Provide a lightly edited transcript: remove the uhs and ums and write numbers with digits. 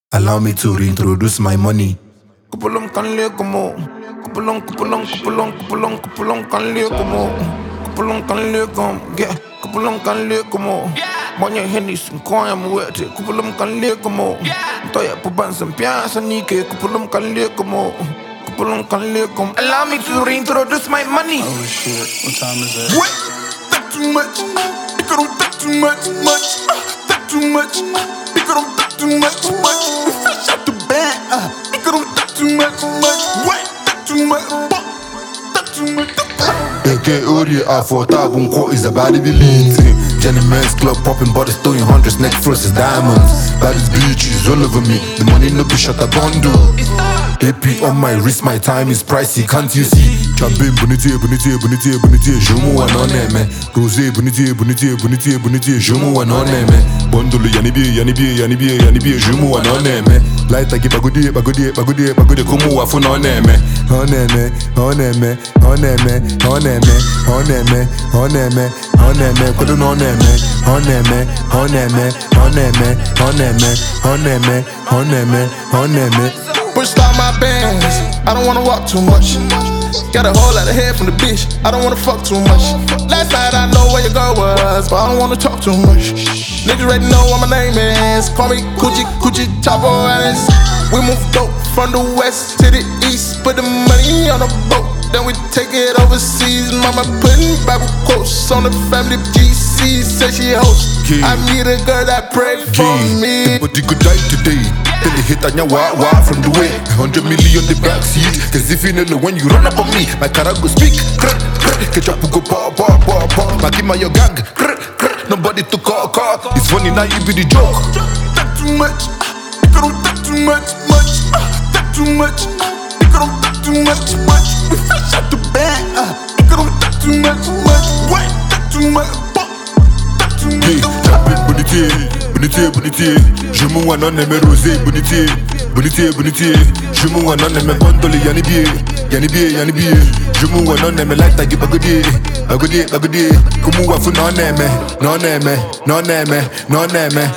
Allow me to reintroduce my money. Kupulong kanle como Kupulong kanle como Kupulong kanle como Yeah, kupulong kanle como Banyak Hennis kau yang muat Kupulong kanle como Toya puban sempiasa nike Kupulong kanle como Kupulong kanle como Allow me to reintroduce my money. Oh shit, what time is it? What? That too much. Because don't that too much. That too much. Because don't that too much. We fresh out the bag. Because don't that too much. What? That too much. That too much. AK Uri A4 Bunko is about to be lit. Jenny Men's club popping body still in hundreds, neck frost is diamonds. Baddest bitches all over me, the money no be shot a bundle. AP on my wrist, my time is pricey, can't you see? Champagne bonité, je mou an on aime. Rosé bonité, je mou an on aime. Bundle yani biye, je mou an on aime. Light agi bagodi, kumu wa fun on aime. On aime, kodo no on aime. Pushed out my bands, I don't wanna walk too much. Got a whole lot of head from the bitch, I don't wanna fuck too much. Last night I know where your girl was, but I don't wanna talk too much. Niggas already know what my name is. Call me Coochie Chapo Alice. We move dope from the west to the east. Put the money on a boat, then we take it overseas. Mama putting Bible quotes on the family GC. Say she host. I need a girl that pray for me. But you could die today. Then they hit on your wah from the way. 100 million the backseat. Cause if you know when you run up on me, my car go speak. Ketchup go pop. Makima your gang. Nobody to call. It's funny now you be the joke. That too much. Because don't that too much. That too much. Because don't that too much. We fresh out the bag. Because don't that too much. What? That too much. That too much. Champagne bonité, je mou an on aime. Rosé bonité, je mou an on aime. Bundle yani biye, je mou an on aime. Light agi bagodi, kumu wa fun on aime. Non aime.